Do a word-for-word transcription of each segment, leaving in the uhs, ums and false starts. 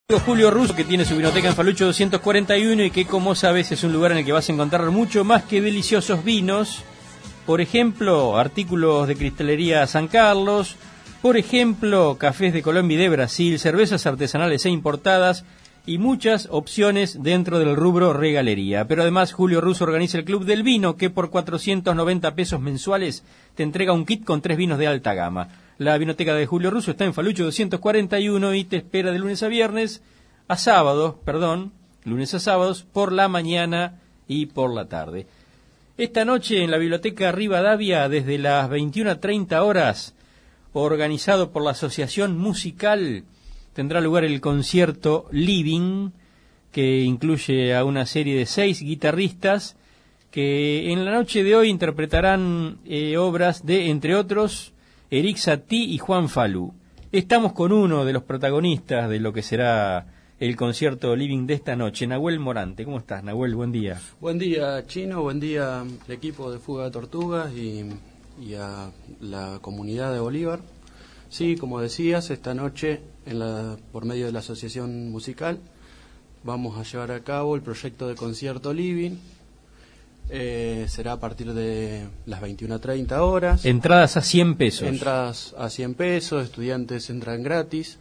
Julio Russo, que tiene su vinoteca en Falucho doscientos cuarenta y uno y que, como sabes, es un lugar en el que vas a encontrar mucho más que deliciosos vinos. Por ejemplo, artículos de cristalería San Carlos, por ejemplo, cafés de Colombia y de Brasil, cervezas artesanales e importadas y muchas opciones dentro del rubro regalería. Pero además, Julio Russo organiza el Club del Vino, que por cuatrocientos noventa pesos mensuales te entrega un kit con tres vinos de alta gama. La vinoteca de Julio Russo está en Falucho doscientos cuarenta y uno y te espera de lunes a viernes, a sábados, perdón, lunes a sábados, por la mañana y por la tarde. Esta noche en la Biblioteca Rivadavia, desde las veintiuna treinta horas, organizado por la Asociación Musical, tendrá lugar el concierto Living, que incluye a una serie de seis guitarristas que en la noche de hoy interpretarán eh, obras de, entre otros, Eric Satie y Juan Falú. Estamos con uno de los protagonistas de lo que será el concierto Living de esta noche, Nahuel Morante. ¿Cómo estás, Nahuel? Buen día. Buen día, Chino. Buen día al equipo de Fuga de Tortugas y, y a la comunidad de Bolívar. Sí, como decías, esta noche, en la, por medio de la Asociación Musical, vamos a llevar a cabo el proyecto de concierto Living. Eh, será a partir de las veintiuna treinta horas. Entradas a cien pesos. Entradas a cien pesos, estudiantes entran gratis.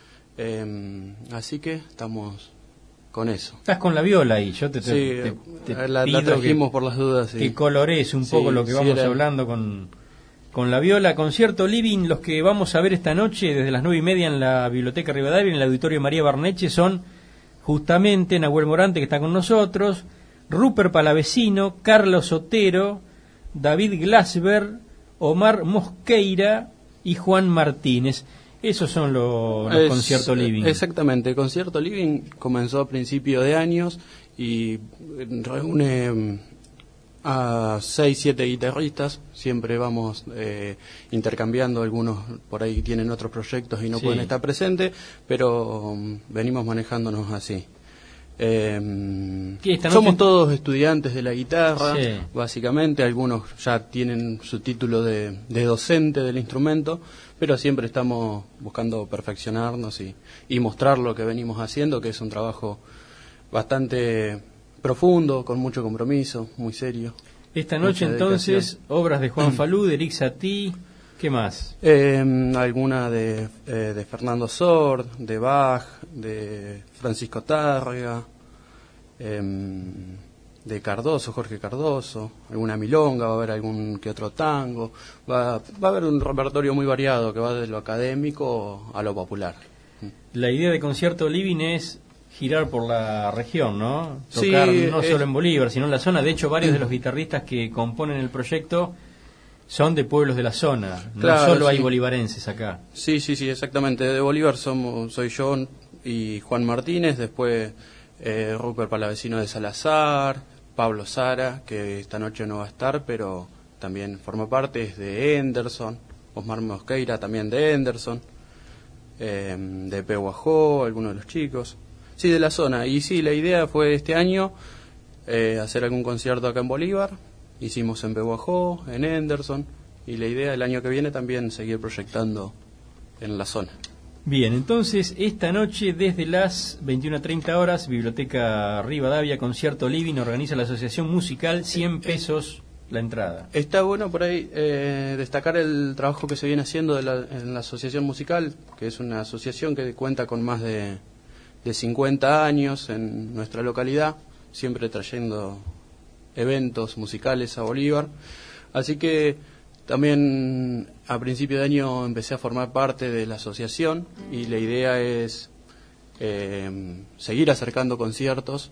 Eh, así que estamos con eso. Estás con la viola ahí, yo te, te, sí, te, te la, pido la trajimos que, por las dudas. Sí. Que colorees un sí, poco lo que sí vamos era... hablando con, con la viola. Concierto Living, los que vamos a ver esta noche desde las nueve y media en la Biblioteca Rivadavia, en el Auditorio María Barneche, son justamente Nahuel Morante, que está con nosotros, Rupert Palavecino, Carlos Otero, David Glasber, Omar Mosqueira y Juan Martínez. Esos son los, los es, conciertos Living. Exactamente, el concierto Living comenzó a principio de años y reúne a seis, siete guitarristas. Siempre vamos eh, intercambiando, algunos por ahí tienen otros proyectos y no sí. pueden estar presentes, pero um, venimos manejándonos así. Eh, somos noche... todos estudiantes de la guitarra, sí. básicamente, algunos ya tienen su título de, de docente del instrumento, pero siempre estamos buscando perfeccionarnos y, y mostrar lo que venimos haciendo, que es un trabajo bastante profundo, con mucho compromiso, muy serio. Esta noche entonces, obras de Juan Falú, de Eric Satie, ¿qué más? Eh, alguna de, eh, de Fernando Sord, de Bach, de Francisco Tárrega, eh, de Cardoso, Jorge Cardoso, alguna milonga, va a haber algún que otro tango, va, va a haber un repertorio muy variado que va de lo académico a lo popular. La idea de concierto Living es girar por la región, ¿no? Tocar sí, no es... solo en Bolívar, sino en la zona. De hecho, varios de los guitarristas que componen el proyecto son de pueblos de la zona, no claro, solo sí. hay bolivarenses acá. Sí, sí, sí, exactamente. De Bolívar somos, soy yo y Juan Martínez, después eh, Rupert Palavecino de Salazar, Pablo Sara, que esta noche no va a estar, pero también forma parte, es de Henderson, Osmar Mosqueira también de Henderson, eh, de Pehuajó, algunos de los chicos. Sí, de la zona. Y sí, la idea fue este año eh, hacer algún concierto acá en Bolívar. Hicimos en Pehuajó, en Henderson, y la idea el año que viene también seguir proyectando en la zona. Bien, entonces esta noche desde las veintiuna treinta horas, Biblioteca Rivadavia, concierto Living, organiza la Asociación Musical, cien pesos la entrada. Está bueno por ahí eh, destacar el trabajo que se viene haciendo de la, en la Asociación Musical, que es una asociación que cuenta con más de, de cincuenta años en nuestra localidad, siempre trayendo eventos musicales a Bolívar, así que también a principio de año empecé a formar parte de la asociación y la idea es eh, seguir acercando conciertos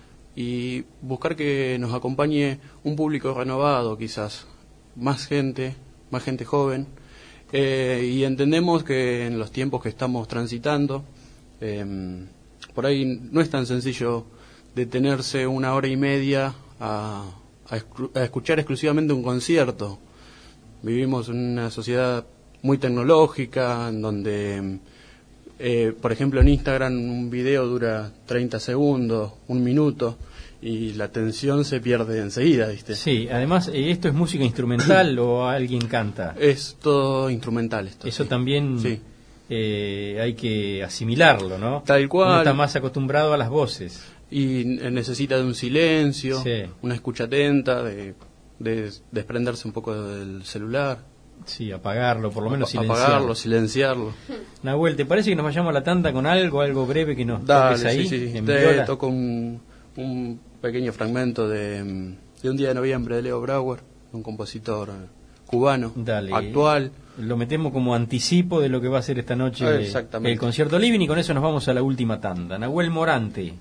y buscar que nos acompañe un público renovado, quizás más gente, más gente joven, eh, y entendemos que en los tiempos que estamos transitando eh, por ahí no es tan sencillo detenerse una hora y media A, a, a escuchar exclusivamente un concierto. Vivimos en una sociedad muy tecnológica, en donde, eh, por ejemplo, en Instagram un video dura treinta segundos, un minuto, y la atención se pierde enseguida, ¿viste? Sí, además, eh, ¿esto es música instrumental o alguien canta? Es todo instrumental esto. Eso sí. también sí. eh, hay que asimilarlo, ¿no? Tal cual. Uno está más acostumbrado a las voces. Y necesita de un silencio, sí. una escucha atenta, de, de desprenderse un poco del celular. Sí, apagarlo, por lo menos silenciarlo. Apagarlo, silenciarlo. Nahuel, ¿te parece que nos vayamos a la tanda con algo, algo breve que nos Dale, toques ahí? sí, sí. En Te viola? toco un, un pequeño fragmento de, de Un día de noviembre de Leo Brouwer, un compositor cubano, Dale. actual. Lo metemos como anticipo de lo que va a ser esta noche Exactamente. el concierto Living, y con eso nos vamos a la última tanda. Nahuel Morante.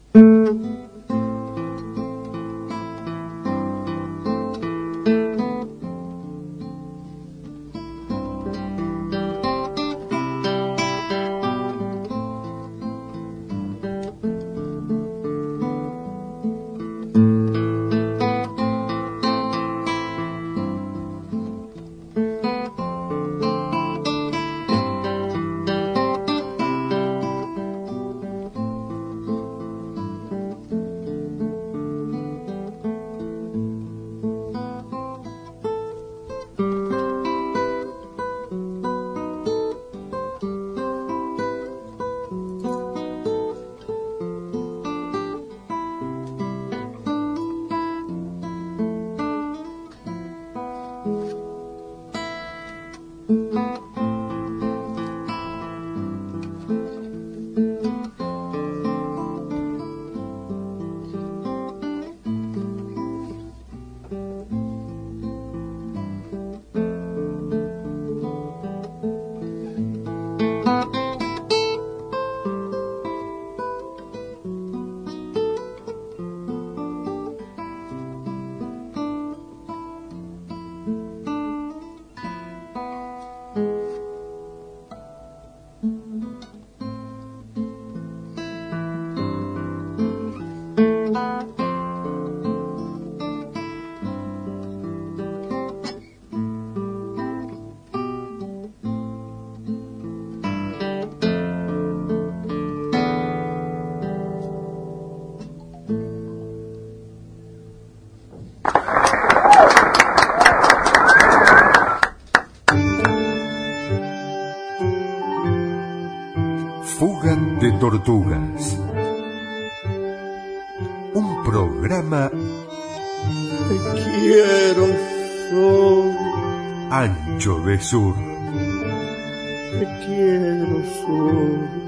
Fuga de tortugas. Un programa Te quiero, Sol. ancho de sur. Te quiero, Sol.